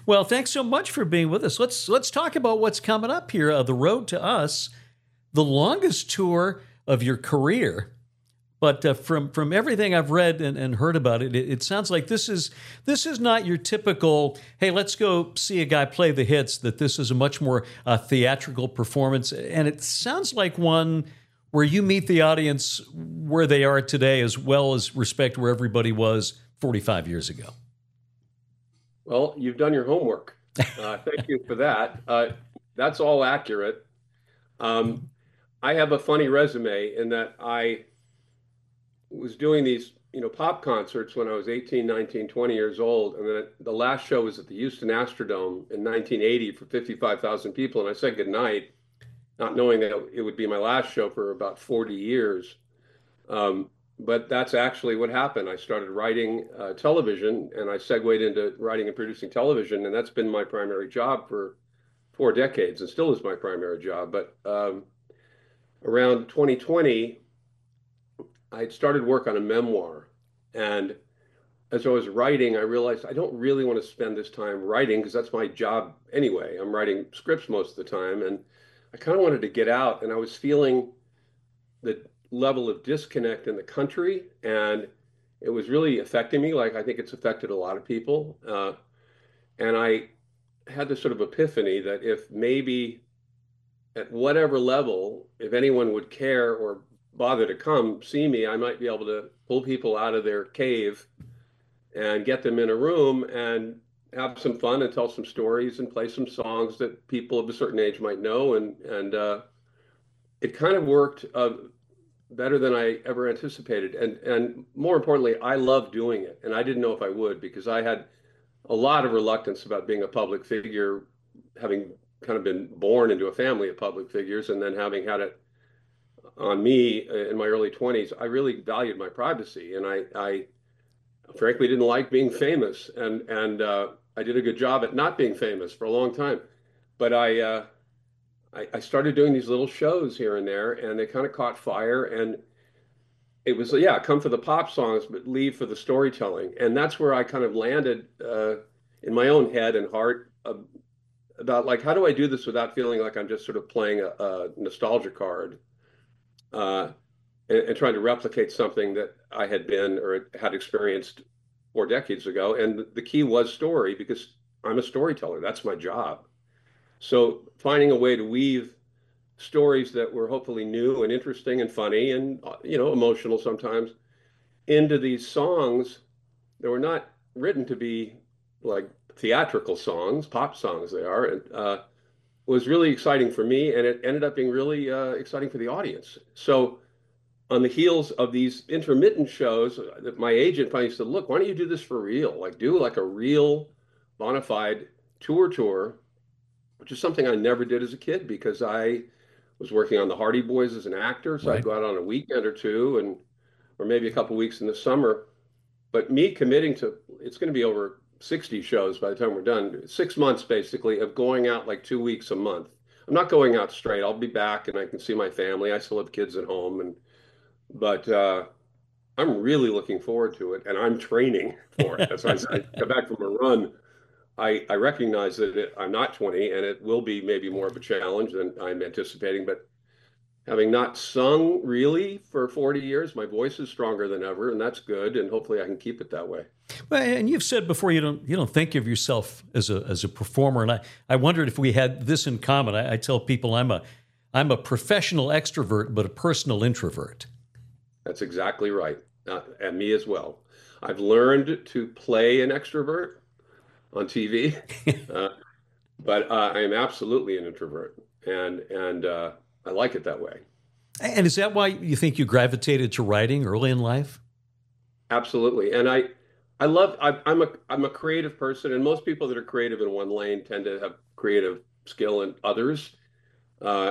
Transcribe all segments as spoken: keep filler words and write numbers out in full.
Well, thanks so much for being with us. Let's let's talk about what's coming up here. Uh, the Road to Us, the longest tour of your career. But uh, from from everything I've read and, and heard about it, it, it sounds like this is this is not your typical, hey, let's go see a guy play the hits, that this is a much more uh, theatrical performance. And it sounds like one where you meet the audience where they are today as well as respect where everybody was forty-five years ago. Well, you've done your homework. Uh, thank you for that. Uh, that's all accurate. Um, I have a funny resume in that I was doing these, you know, pop concerts when I was eighteen, nineteen, twenty years old. And then the last show was at the Houston Astrodome in nineteen eighty for fifty-five thousand people. And I said goodnight, not knowing that it would be my last show for about forty years. Um, but that's actually what happened. I started writing uh, television, and I segued into writing and producing television. And that's been my primary job for four decades and still is my primary job. But um, around twenty twenty, I had started work on a memoir, and as I was writing, I realized I don't really want to spend this time writing because that's my job anyway. I'm writing scripts most of the time, and I kind of wanted to get out, and I was feeling the level of disconnect in the country, and it was really affecting me, like I think it's affected a lot of people. Uh, and I had this sort of epiphany that if maybe at whatever level, if anyone would care or bother to come see me, I might be able to pull people out of their cave and get them in a room and have some fun and tell some stories and play some songs that people of a certain age might know. And and uh, it kind of worked uh, better than I ever anticipated. And and more importantly, I love doing it. And I didn't know if I would, because I had a lot of reluctance about being a public figure, having kind of been born into a family of public figures and then having had it on me in my early twenties. I really valued my privacy, and I, I frankly didn't like being famous, and and uh, I did a good job at not being famous for a long time. But I, uh, I I started doing these little shows here and there, and they kind of caught fire, and it was, yeah, come for the pop songs, but leave for the storytelling, and that's where I kind of landed uh, in my own head and heart uh, about like, how do I do this without feeling like I'm just sort of playing a, a nostalgia card. Uh, and, and trying to replicate something that I had been or had experienced four decades ago. And the key was story, because I'm a storyteller. That's my job. So finding a way to weave stories that were hopefully new and interesting and funny and, you know, emotional sometimes into these songs that were not written to be like theatrical songs, pop songs they are, and uh, was really exciting for me. And it ended up being really uh, exciting for the audience. So on the heels of these intermittent shows, that my agent finally said, look, why don't you do this for real? Like do like a real bona fide tour tour, which is something I never did as a kid because I was working on the Hardy Boys as an actor. So Right. I'd go out on a weekend or two and, or maybe a couple weeks in the summer. But me committing to, it's going to be over sixty shows by the time we're done, six months basically of going out like two weeks a month. I'm not going out straight. I'll be back and I can see my family. I still have kids at home, and but uh, I'm really looking forward to it, and I'm training for it. As I said, I come back from a run, I, I recognize that it, I'm not twenty, and it will be maybe more of a challenge than I'm anticipating. But having not sung really for forty years, my voice is stronger than ever, and that's good. And hopefully, I can keep it that way. Well, and you've said before you don't you don't think of yourself as a as a performer, and I, I wondered if we had this in common. I, I tell people I'm a I'm a professional extrovert, but a personal introvert. That's exactly right. Uh, and me as well. I've learned to play an extrovert on T V, uh, but uh, I am absolutely an introvert, and and uh, I like it that way. And is that why you think you gravitated to writing early in life? Absolutely. And I I love I, I'm a I'm a creative person, and most people that are creative in one lane tend to have creative skill in others. Uh,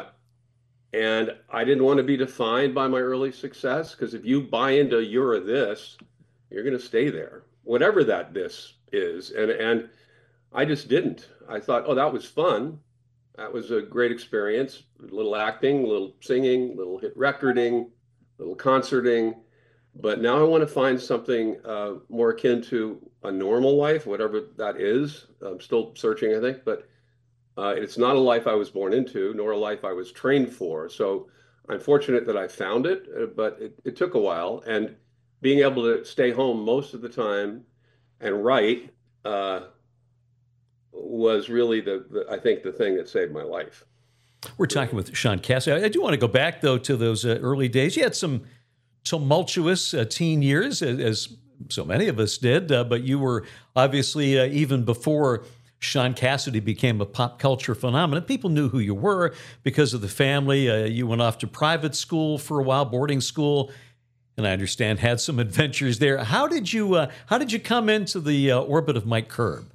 And I didn't want to be defined by my early success, because if you buy into you're a this, you're going to stay there, whatever that this is. And and I just didn't. I thought, oh, that was fun. That was a great experience. A little acting, a little singing, a little hit recording, a little concerting. But now I want to find something uh, more akin to a normal life, whatever that is. I'm still searching, I think, but uh, it's not a life I was born into, nor a life I was trained for. So I'm fortunate that I found it, uh, but it, it took a while. And being able to stay home most of the time and write uh, was really the, the, I think, the thing that saved my life. We're talking with Sean Cassidy. I do want to go back, though, to those uh, early days. You had some tumultuous uh, teen years, as, as so many of us did, uh, but you were obviously, uh, even before Sean Cassidy became a pop culture phenomenon, people knew who you were because of the family. Uh, you went off to private school for a while, boarding school, and I understand had some adventures there. How did you uh, how did you come into the uh, orbit of Mike Curb?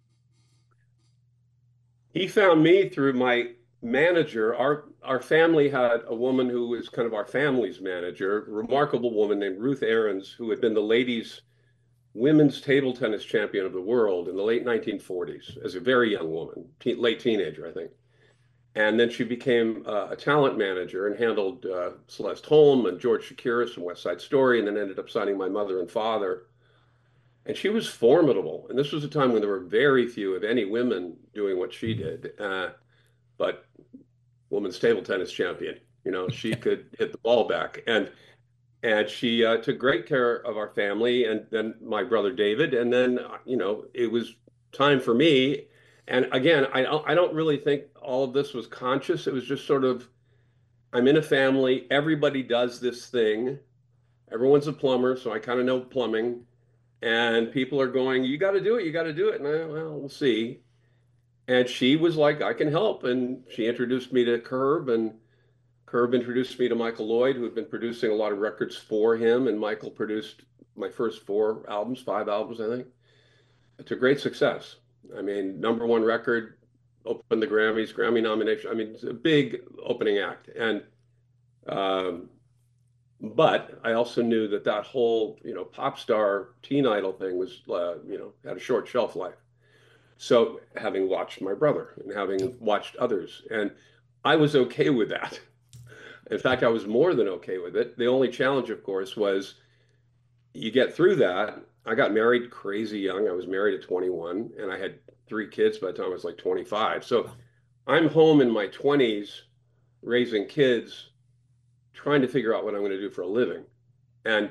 He found me through my manager. Our our family had a woman who was kind of our family's manager, a remarkable woman named Ruth Ahrens, who had been the ladies' women's table tennis champion of the world in the late nineteen forties as a very young woman, te late teenager, I think. And then she became uh, a talent manager and handled uh, Celeste Holm and George Chakiris from West Side Story, and then ended up signing my mother and father. And she was formidable. And this was a time when there were very few, if any, women doing what she did. Uh, but women's table tennis champion, you know, she could hit the ball back. And and she uh, took great care of our family and then my brother David. And then, uh, you know, it was time for me. And again, I don't, I don't really think all of this was conscious. It was just sort of, I'm in a family, everybody does this thing. Everyone's a plumber, so I kind of know plumbing. And people are going, you got to do it, you got to do it. And I, well, we'll see. And she was like, I can help. And she introduced me to Curb, and Curb introduced me to Michael Lloyd, who had been producing a lot of records for him. And Michael produced my first four albums, five albums, I think. It's a great success. I mean, number one record, opened the Grammys, Grammy nomination. I mean, it's a big opening act. And, um, but I also knew that that whole, you know, pop star teen idol thing was, uh, you know, had a short shelf life. So having watched my brother and having watched others, and I was okay with that. In fact, I was more than okay with it. The only challenge, of course, was you get through that. I got married crazy young. I was married at twenty-one, and I had three kids by the time I was like twenty-five. So I'm home in my twenties raising kids, trying to figure out what I'm going to do for a living. And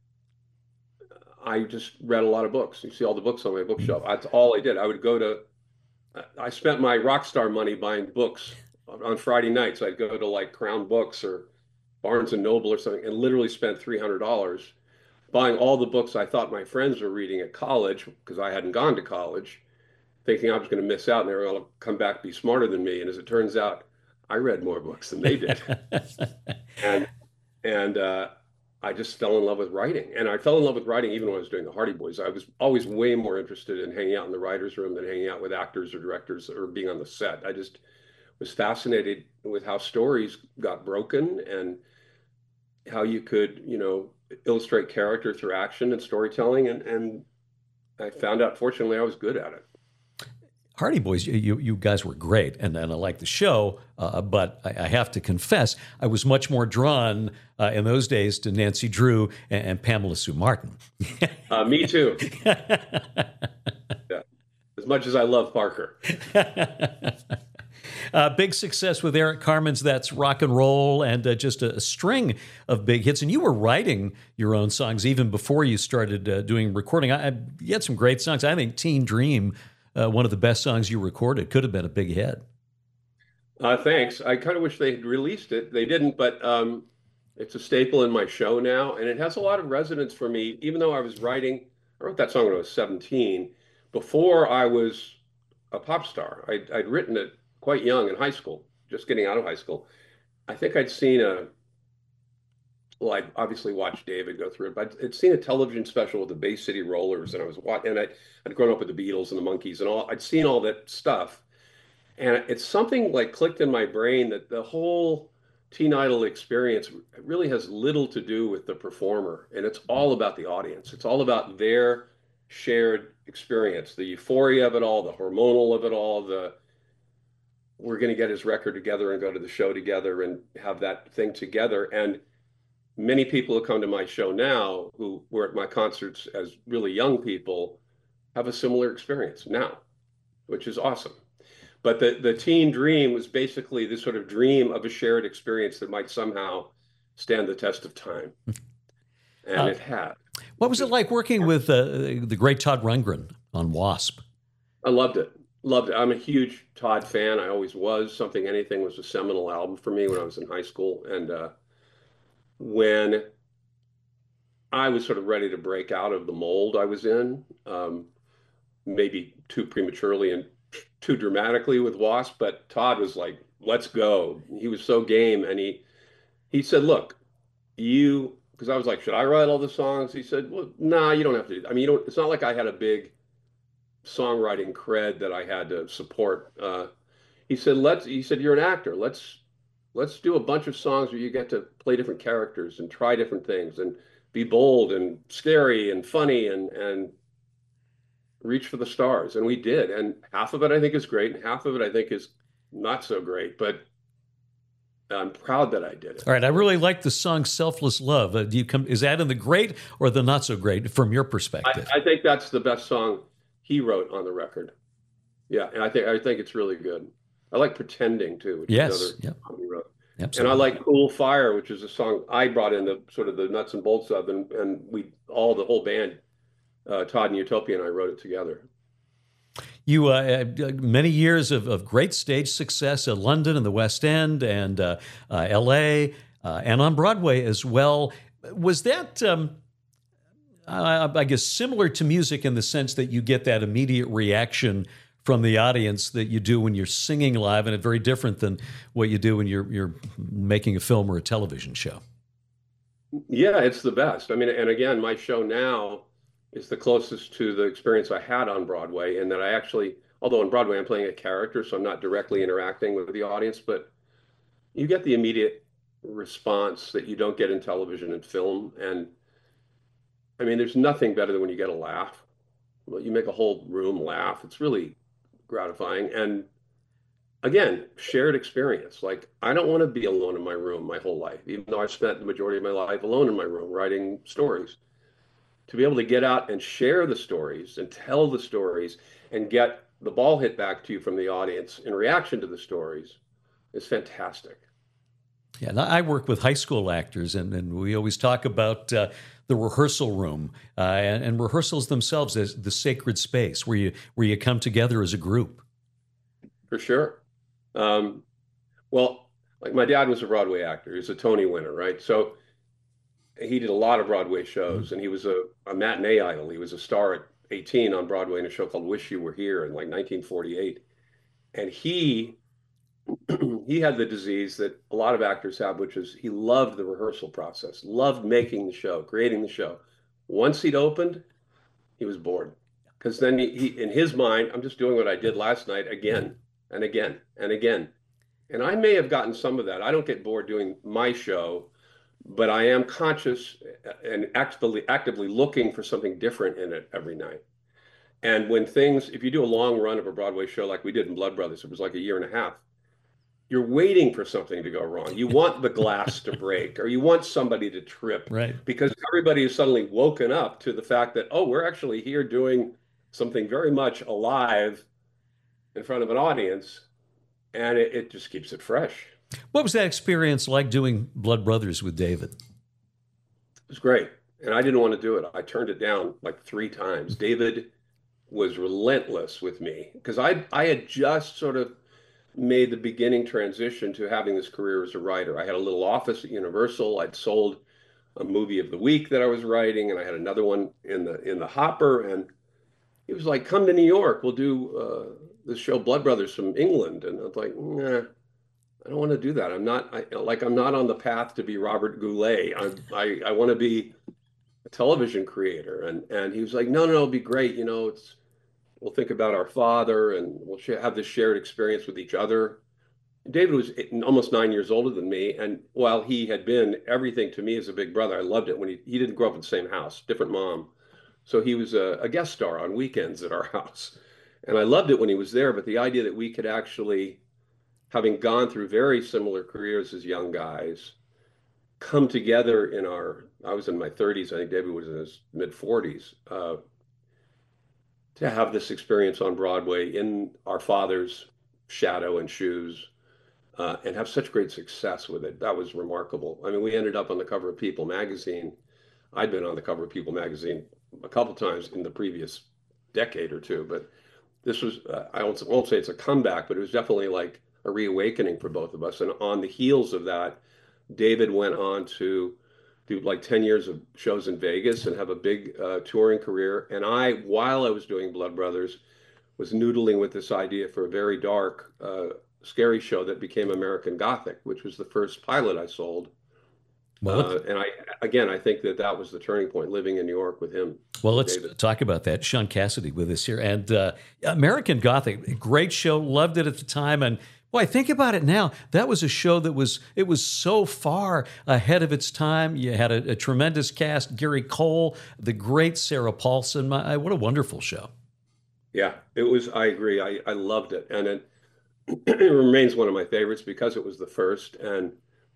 I just read a lot of books. You see all the books on my bookshelf. That's all I did. I would go to, I spent my rock star money buying books on Friday nights. I'd go to like Crown Books or Barnes and Noble or something and literally spent three hundred dollars buying all the books I thought my friends were reading at college because I hadn't gone to college, thinking I was going to miss out and they were going to come back be smarter than me. And as it turns out, I read more books than they did. and and uh, I just fell in love with writing. And I fell in love with writing even when I was doing the Hardy Boys. I was always way more interested in hanging out in the writer's room than hanging out with actors or directors or being on the set. I just was fascinated with how stories got broken and how you could, you know, illustrate character through action and storytelling. And, and I found out, fortunately, I was good at it. Hardy Boys, you you guys were great, and, and I like the show, uh, but I, I have to confess, I was much more drawn uh, in those days to Nancy Drew and, and Pamela Sue Martin. uh, me too. Yeah. As much as I love Parker. Uh, big success with Eric Carmen's That's Rock and Roll, and uh, just a, a string of big hits. And you were writing your own songs even before you started uh, doing recording. I, I, you had some great songs. I think Teen Dream, uh, one of the best songs you recorded, could have been a big hit. Uh, thanks. I kind of wish they had released it. They didn't, but um, it's a staple in my show now. And it has a lot of resonance for me, even though I was writing, I wrote that song when I was seventeen, before I was a pop star. I'd, I'd written it quite young in high school, just getting out of high school. I think I'd seen a, well, I'd obviously watched David go through it, but I'd seen a television special with the Bay City Rollers, and I was watching, and I, I'd grown up with the Beatles and the Monkees and all. I'd seen all that stuff, and it's something like clicked in my brain that the whole teen idol experience really has little to do with the performer, and it's all about the audience. It's all about their shared experience, the euphoria of it all, the hormonal of it all, the we're going to get his record together and go to the show together and have that thing together. And many people who come to my show now who were at my concerts as really young people have a similar experience now, which is awesome. But the, the teen dream was basically this sort of dream of a shared experience that might somehow stand the test of time. And Uh, it had. what was it like working with uh, the great Todd Rundgren on Wasp? I loved it. Loved it. I'm a huge Todd fan. I always was. Something Anything was a seminal album for me when I was in high school. And uh, when I was sort of ready to break out of the mold I was in, um, maybe too prematurely and too dramatically with Wasp, but Todd was like, let's go. He was so game. And he, he said, look, you, because I was like, should I write all the songs? He said, well, nah, you don't have to. I mean, you don't, it's not like I had a big songwriting cred that I had to support. Uh, he said, let's, he said, you're an actor. Let's, let's do a bunch of songs where you get to play different characters and try different things and be bold and scary and funny and, and reach for the stars. And we did. And half of it I think is great, and half of it I think is not so great. But I'm proud that I did it. All right, I really like the song "Selfless Love." Uh, do you come? Is that in the great or the not so great from your perspective? I, I think that's the best song he wrote on the record. Yeah, and I think I think it's really good. I like "Pretending" too, which Yes, is another yep. song he wrote. Absolutely. And I like "Cool Fire," which is a song I brought in the sort of the nuts and bolts of, and and we all the whole band, uh, Todd and Utopia and I wrote it together. You uh, many years of, of great stage success at London and the West End and uh, uh, L A uh, and on Broadway as well. Was that, um, uh, I guess, similar to music in the sense that you get that immediate reaction from the audience that you do when you're singing live, and it's very different than what you do when you're you're making a film or a television show? Yeah, it's the best. I mean, and again, my show now is the closest to the experience I had on Broadway, in that I actually, although on Broadway I'm playing a character, so I'm not directly interacting with the audience, but you get the immediate response that you don't get in television and film. And I mean, there's nothing better than when you get a laugh. Well, you make a whole room laugh. It's really gratifying. And again, shared experience. Like, I don't want to be alone in my room my whole life, even though I've spent the majority of my life alone in my room writing stories. To be able to get out and share the stories and tell the stories and get the ball hit back to you from the audience in reaction to the stories is fantastic. Yeah, and I work with high school actors, and, and we always talk about uh, the rehearsal room uh, and, and rehearsals themselves as the sacred space where you where you come together as a group. For sure. Um, well, like my dad was a Broadway actor. He was a Tony winner, right? So he did a lot of Broadway shows, and he was a, a matinee idol. He was a star at eighteen on Broadway in a show called Wish You Were Here in like nineteen forty-eight. And he he had the disease that a lot of actors have, which is he loved the rehearsal process, loved making the show, creating the show. Once he'd opened, he was bored, because then he, he, in his mind, I'm just doing what I did last night again and again and again. And I may have gotten some of that. I don't get bored doing my show, but I am conscious and actively actively looking for something different in it every night. And when things, if you do a long run of a Broadway show like we did in Blood Brothers, it was like a year and a half, you're waiting for something to go wrong. You want the glass to break, or you want somebody to trip, right? Because everybody is suddenly woken up to the fact that, oh, we're actually here doing something very much alive in front of an audience, and it, it just keeps it fresh. What was that experience like doing Blood Brothers with David? It was great, and I didn't want to do it. I turned it down like three times. David was relentless with me, because I I had just sort of made the beginning transition to having this career as a writer. I had a little office at Universal. I'd sold a movie of the week that I was writing, and I had another one in the in the hopper. And he was like, "Come to New York. We'll do uh, this show, Blood Brothers, from England." And I was like, "Nah, I don't want to do that. I'm not I, like I'm not on the path to be Robert Goulet. I'm, I I want to be a television creator." And and he was like, "No, no, no, it'll be great. You know, it's." We'll think about our father, and we'll have this shared experience with each other. David was almost nine years older than me, and while he had been everything to me as a big brother, I loved it when he, he didn't grow up in the same house, different mom. So he was a, a guest star on weekends at our house. And I loved it when he was there, but the idea that we could actually, having gone through very similar careers as young guys, come together in our, I was in my thirties, I think David was in his mid forties, uh, to have this experience on Broadway in our father's shadow and shoes, uh, and have such great success with it. That was remarkable. I mean, we ended up on the cover of People magazine. I'd been on the cover of People magazine a couple times in the previous decade or two, but this was, uh, I won't, won't say it's a comeback, but it was definitely like a reawakening for both of us. And on the heels of that, David went on to do like ten years of shows in Vegas and have a big uh, touring career. And I, while I was doing Blood Brothers, was noodling with this idea for a very dark, uh, scary show that became American Gothic, which was the first pilot I sold. Well, let's, Uh, and I, again, I think that that was the turning point, living in New York with him, well, with let's David. talk about that. Sean Cassidy with us here. And uh, American Gothic, great show. Loved it at the time. And boy, think about it now. That was a show that was, it was so far ahead of its time. You had a, a tremendous cast, Gary Cole, the great Sarah Paulson. My, what a wonderful show. Yeah, it was, I agree. I, I loved it. And it, it remains one of my favorites because it was the first. And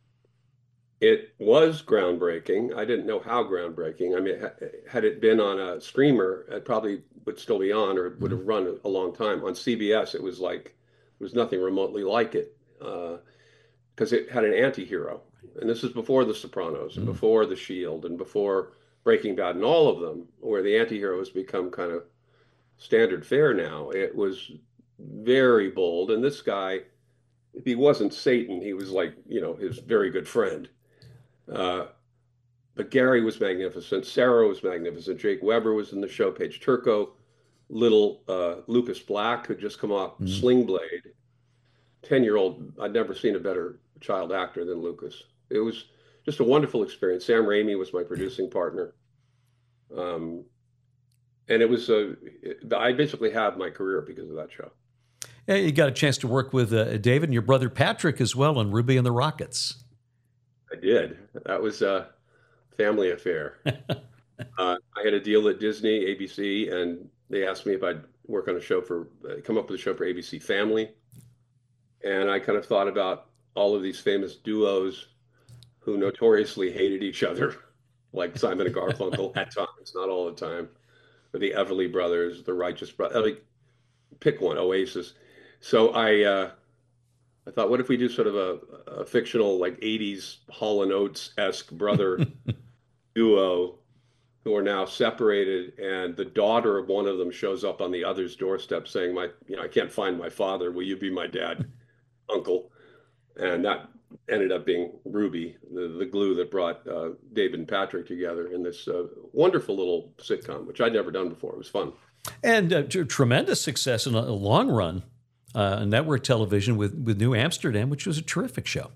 it was groundbreaking. I didn't know how groundbreaking. I mean, had it been on a streamer, it probably would still be on, or it would have run a long time. On C B S, it was like, there was nothing remotely like it, because uh, it had an anti-hero. And this is before The Sopranos and before The Shield and before Breaking Bad and all of them, where the anti-hero has become kind of standard fare now. It was very bold. And this guy, if he wasn't Satan, he was like, you know, his very good friend. Uh, but Gary was magnificent. Sarah was magnificent. Jake Weber was in the show. Paige Turco, little uh, Lucas Black, who'd just come off Mm-hmm. Sling Blade. ten-year-old, I'd never seen a better child actor than Lucas. It was just a wonderful experience. Sam Raimi was my producing partner. Um, and it was, a, I basically have my career because of that show. Yeah, you got a chance to work with uh, David and your brother Patrick as well on Ruby and the Rockets. I did. That was a family affair. uh, I had a deal at Disney, A B C, and they asked me if I'd work on a show for, uh, come up with a show for A B C Family. And I kind of thought about all of these famous duos who notoriously hated each other, like Simon and Garfunkel at times, not all the time, but the Everly Brothers, the Righteous Brothers, like, pick one, Oasis. So I, uh, I thought, what if we do sort of a, a fictional, like eighties Hall and Oates-esque brother duo who are now separated, and the daughter of one of them shows up on the other's doorstep saying, "My, you know, I can't find my father. Will you be my dad, uncle?" And that ended up being Ruby, the, the glue that brought uh, David and Patrick together in this uh, wonderful little sitcom, which I'd never done before. It was fun. And uh, t- tremendous success in a, a long run uh, on network television with, with New Amsterdam, which was a terrific show.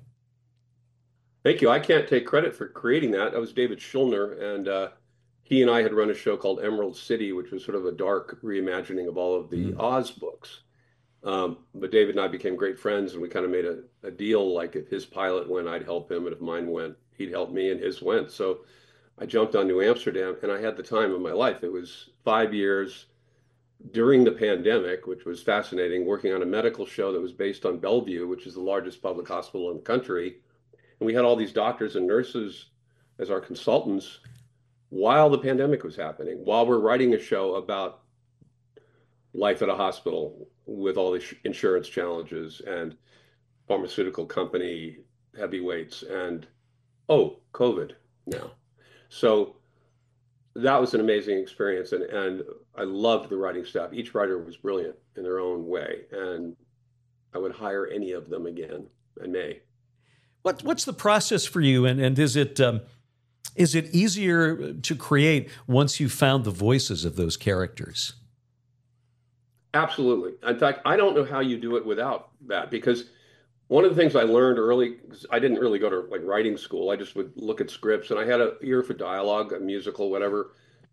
Thank you. I can't take credit for creating that. That was David Schulner, and uh, he and I had run a show called Emerald City, which was sort of a dark reimagining of all of the mm. Oz books. Um, but David and I became great friends, and we kind of made a, a deal, like if his pilot went, I'd help him, and if mine went, he'd help me, and his went. So I jumped on New Amsterdam, and I had the time of my life. It was five years during the pandemic, which was fascinating, working on a medical show that was based on Bellevue, which is the largest public hospital in the country. And we had all these doctors and nurses as our consultants while the pandemic was happening, while we're writing a show about life at a hospital with all the insurance challenges and pharmaceutical company heavyweights and, oh, COVID now. So that was an amazing experience. And, and I loved the writing staff. Each writer was brilliant in their own way. And I would hire any of them again. I may. What, what's the process for you? And, and is it um, is it easier to create once you've found the voices of those characters? Absolutely. In fact, I don't know how you do it without that, because one of the things I learned early, I didn't really go to like writing school. I just would look at scripts, and I had an ear for dialogue, a musical, whatever.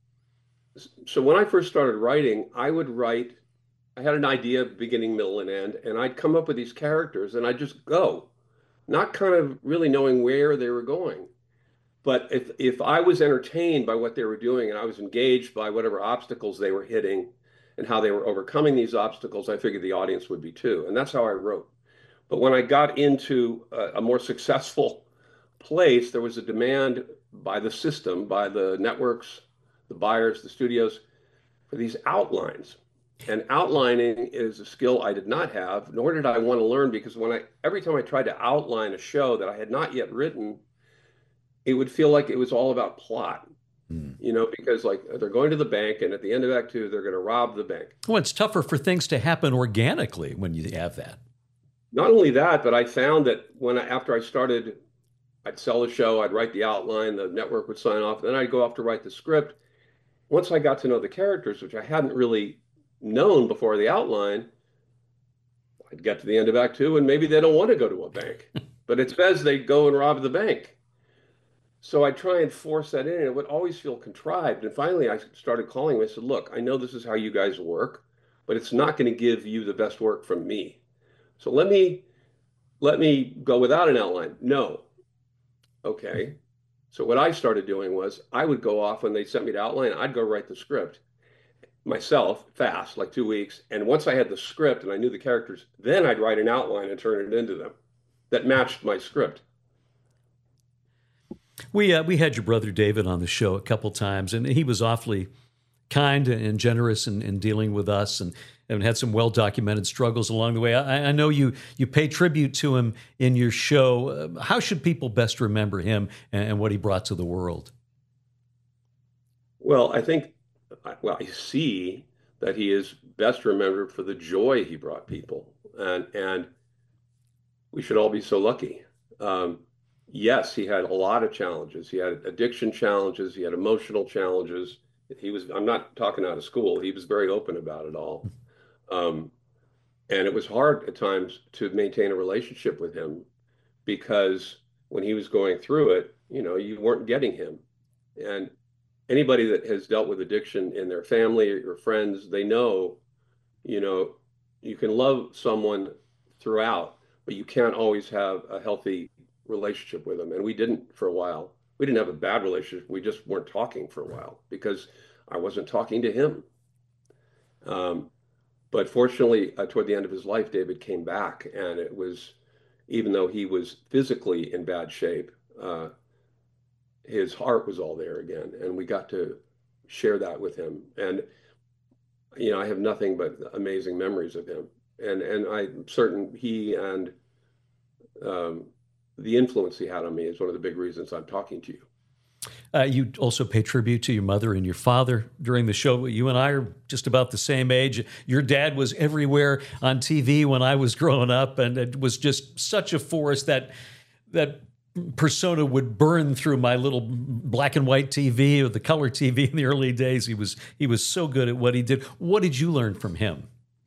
So when I first started writing, I would write, I had an idea, beginning, middle, and end, and I'd come up with these characters, and I'd just go, not kind of really knowing where they were going. But if, if I was entertained by what they were doing, and I was engaged by whatever obstacles they were hitting and how they were overcoming these obstacles, I figured the audience would be too. And that's how I wrote. But when I got into a, a more successful place, there was a demand by the system, by the networks, the buyers, the studios, for these outlines. And outlining is a skill I did not have, nor did I want to learn, because when I every time I tried to outline a show that I had not yet written, it would feel like it was all about plot. Hmm. You know, because like they're going to the bank, and at the end of Act Two, they're going to rob the bank. Well, it's tougher for things to happen organically when you have that. Not only that, but I found that when I, after I started, I'd sell the show, I'd write the outline, the network would sign off, then I'd go off to write the script. Once I got to know the characters, which I hadn't really known before the outline, I'd get to the end of Act Two, and maybe they don't want to go to a bank, but it says they go and rob the bank. So I try and force that in, and it would always feel contrived. And finally, I started calling him. I said, "Look, I know this is how you guys work, but it's not going to give you the best work from me. So let me let me go without an outline." "No." "Okay." So what I started doing was I would go off when they sent me to outline. I'd go write the script myself fast, like two weeks. And once I had the script and I knew the characters, then I'd write an outline and turn it into them that matched my script. We uh, we had your brother David on the show a couple times, and he was awfully kind and generous in, in dealing with us, and, and had some well documented struggles along the way. I, I know you you pay tribute to him in your show. Uh, how should people best remember him and, and what he brought to the world? Well, I think, well, I see that he is best remembered for the joy he brought people, and and we should all be so lucky. Um, yes, he had a lot of challenges. He had addiction challenges. He had emotional challenges. He was, I'm not talking out of school. He was very open about it all. Um, and it was hard at times to maintain a relationship with him, because when he was going through it, you know, you weren't getting him. And anybody that has dealt with addiction in their family or your friends, they know, you know, you can love someone throughout, but you can't always have a healthy relationship with them. And we didn't for a while. We didn't have a bad relationship. We just weren't talking for a while because I wasn't talking to him. Um, but fortunately, uh, toward the end of his life, David came back, and it was, even though he was physically in bad shape, uh, his heart was all there again, and we got to share that with him. And you know, I have nothing but amazing memories of him, and and I'm certain he and um, the influence he had on me is one of the big reasons I'm talking to you. Uh, you also pay tribute to your mother and your father during the show. You and I are just about the same age. Your dad was everywhere on T V when I was growing up, and it was just such a force that that persona would burn through my little black and white T V or the color T V in the early days. He was he was so good at what he did. What did you learn from him?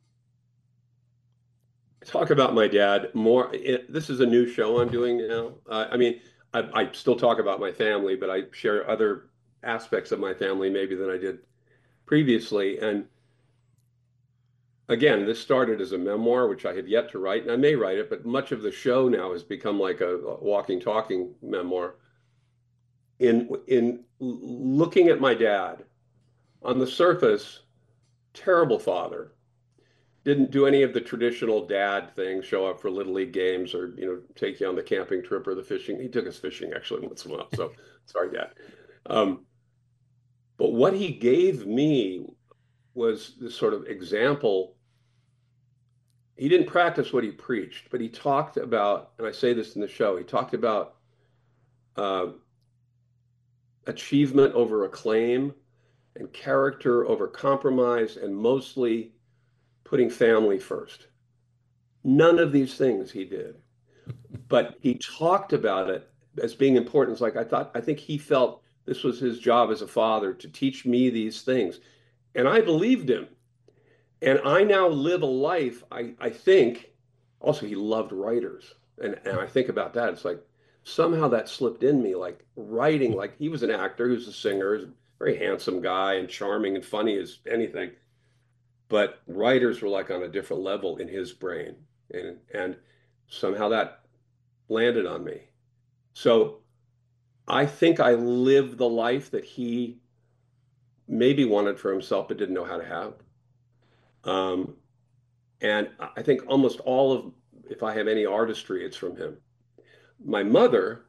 Talk about my dad more. It, this is a new show I'm doing now. Uh, I mean, I, I still talk about my family, but I share other aspects of my family maybe than I did previously. And again, this started as a memoir, which I have yet to write, and I may write it, but much of the show now has become like a, a walking, talking memoir. In in looking at my dad, on the surface, terrible father. Didn't do any of the traditional dad things, show up for little league games, or you know, take you on the camping trip or the fishing. He took us fishing actually once in a while. So sorry, Dad. Um, but what he gave me was this sort of example. He didn't practice what he preached, but he talked about, and I say this in the show, he talked about uh, achievement over acclaim, and character over compromise, and mostly putting family first. None of these things he did, but he talked about it as being important. It's like, I thought, I think he felt this was his job as a father to teach me these things. And I believed him. And I now live a life, I, I think, also he loved writers. And, and I think about that. It's like, somehow that slipped in me, like writing, like he was an actor, he was a singer, he was a very handsome guy and charming and funny as anything. But writers were like on a different level in his brain. And, and somehow that landed on me. So I think I lived the life that he maybe wanted for himself, but didn't know how to have. Um, and I think almost all of, if I have any artistry, it's from him. My mother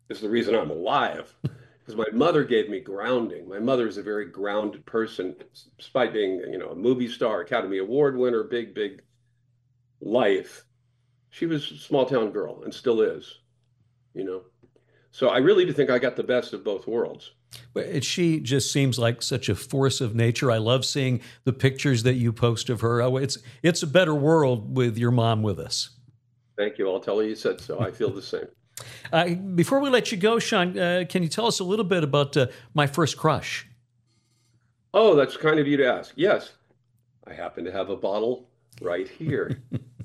is the reason I'm alive. Because my mother gave me grounding. My mother is a very grounded person, despite being, you know, a movie star, Academy Award winner, big, big life. She was a small town girl and still is, you know. So I really do think I got the best of both worlds. But she just seems like such a force of nature. I love seeing the pictures that you post of her. Oh, it's it's a better world with your mom with us. Thank you. I'll tell her you said so. I feel the same. Uh, before we let you go, Sean, uh, can you tell us a little bit about uh, My First Crush? Oh, that's kind of you to ask. Yes, I happen to have a bottle right here.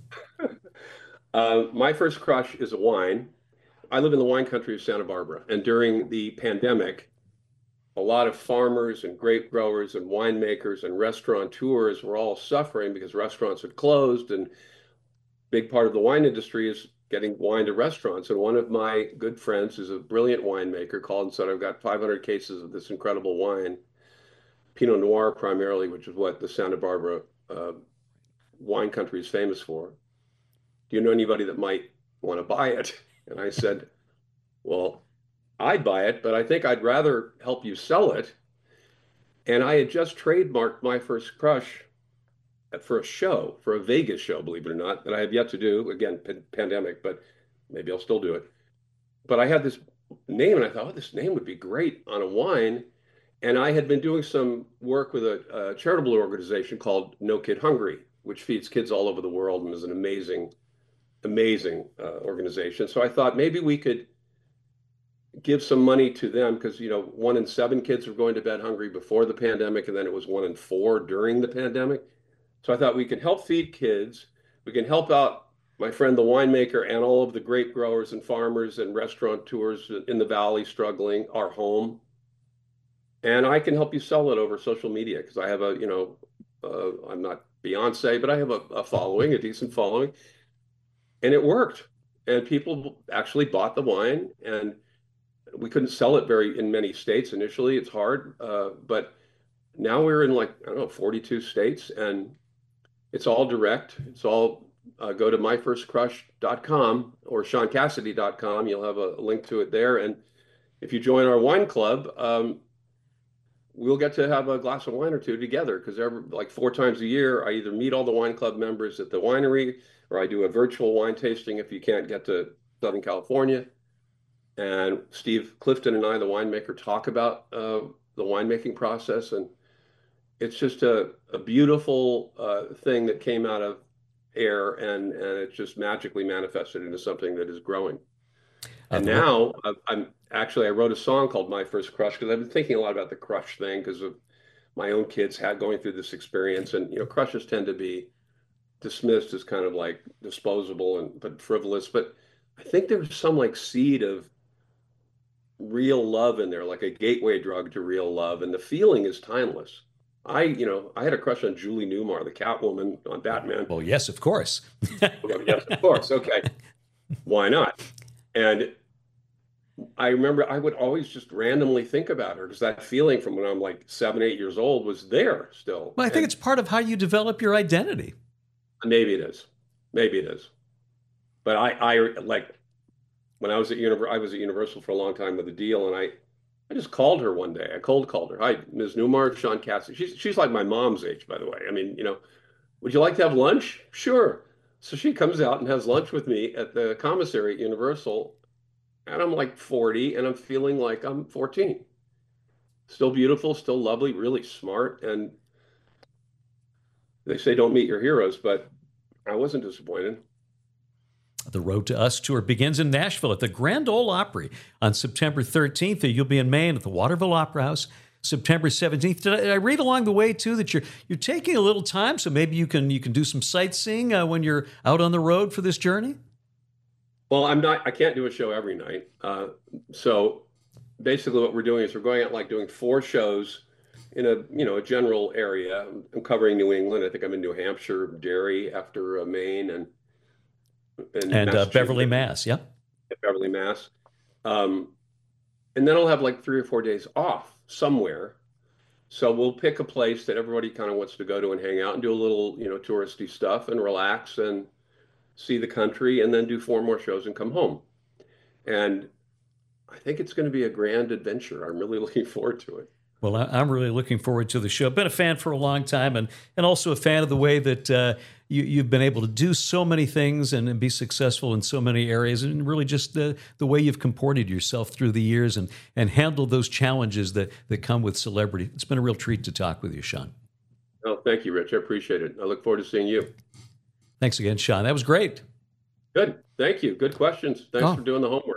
uh, My First Crush is a wine. I live in the wine country of Santa Barbara, and during the pandemic, a lot of farmers and grape growers and winemakers and restaurateurs were all suffering because restaurants had closed, and big part of the wine industry is getting wine to restaurants. And one of my good friends is a brilliant winemaker, called and said, I've got five hundred cases of this incredible wine, Pinot Noir primarily, which is what the Santa Barbara uh, wine country is famous for. Do you know anybody that might want to buy it? And I said, well, I'd buy it, but I think I'd rather help you sell it. And I had just trademarked My First Crush for a show, for a Vegas show, believe it or not, that I have yet to do. Again, pandemic, but maybe I'll still do it. But I had this name, and I thought, oh, this name would be great on a wine. And I had been doing some work with a, a charitable organization called No Kid Hungry, which feeds kids all over the world and is an amazing, amazing uh, organization. So I thought maybe we could give some money to them because, you know, one in seven kids were going to bed hungry before the pandemic, and then it was one in four during the pandemic. So I thought we can help feed kids. We can help out my friend, the winemaker, and all of the grape growers and farmers and restaurateurs in the valley struggling, our home. And I can help you sell it over social media because I have a, you know, uh, I'm not Beyonce, but I have a, a following, a decent following. And it worked. And people actually bought the wine, and we couldn't sell it very in many states initially. It's hard, uh, but now we're in like, I don't know, forty-two states, and it's all direct. It's all uh, go to my first crush dot com or sean cassidy dot com. You'll have a link to it there. And if you join our wine club, um, we'll get to have a glass of wine or two together because every like four times a year, I either meet all the wine club members at the winery or I do a virtual wine tasting if you can't get to Southern California. And Steve Clifton and I, the winemaker, talk about uh, the winemaking process. And it's just a, a beautiful uh, thing that came out of air, and, and it just magically manifested into something that is growing. Uh, And the, now I- I'm actually, I wrote a song called My First Crush because I've been thinking a lot about the crush thing because of my own kids had going through this experience. And, you know, crushes tend to be dismissed as kind of like disposable and but frivolous. But I think there's some like seed of real love in there, like a gateway drug to real love. And the feeling is timeless. I, you know, I had a crush on Julie Newmar, the Catwoman on Batman. well, yes, of course. Well, yes, of course. Okay. Why not? And I remember I would always just randomly think about her because that feeling from when I'm like seven, eight years old was there still. Well, I think And it's part of how you develop your identity. maybe it is. Maybe it is. But I, I like when I was at Univer I was at Universal for a long time with a deal, and I, I just called her one day. I cold called her. Hi, Miz Newmar, Sean Cassidy. She's she's like my mom's age, by the way. I mean, you know, would you like to have lunch? Sure. So she comes out and has lunch with me at the commissary at Universal, and I'm like forty, and I'm feeling like I'm fourteen. Still beautiful, still lovely, really smart, and they say don't meet your heroes, but I wasn't disappointed. The Road to Us tour begins in Nashville at the Grand Ole Opry on September thirteenth. You'll be in Maine at the Waterville Opera House September seventeenth. Did I, did I read along the way too that you're you're taking a little time, so maybe you can you can do some sightseeing uh, when you're out on the road for this journey? Well, I'm not, I can't do a show every night. Uh, so basically what we're doing is we're going out like doing four shows in a, you know, a general area. I'm covering New England. I think I'm in New Hampshire, Derry after uh, Maine, and, and And uh, Beverly, Massachusetts, Mass. Yeah. Beverly, Mass. Um, and then I'll have like three or four days off somewhere. So we'll pick a place that everybody kind of wants to go to and hang out and do a little, you know, touristy stuff and relax and see the country, and then do four more shows and come home. And I think it's going to be a grand adventure. I'm really looking forward to it. Well, I- I'm really looking forward to the show. Been a fan for a long time, and and also a fan of the way that uh, you, you've been able to do so many things and, and be successful in so many areas, and really just the the way you've comported yourself through the years and and handled those challenges that that come with celebrity. It's been a real treat to talk with you, Sean. Oh, thank you, Rich. I appreciate it. I look forward to seeing you. Thanks again, Sean. That was great. Good. Thank you. Good questions. Thanks Oh. for doing the homework.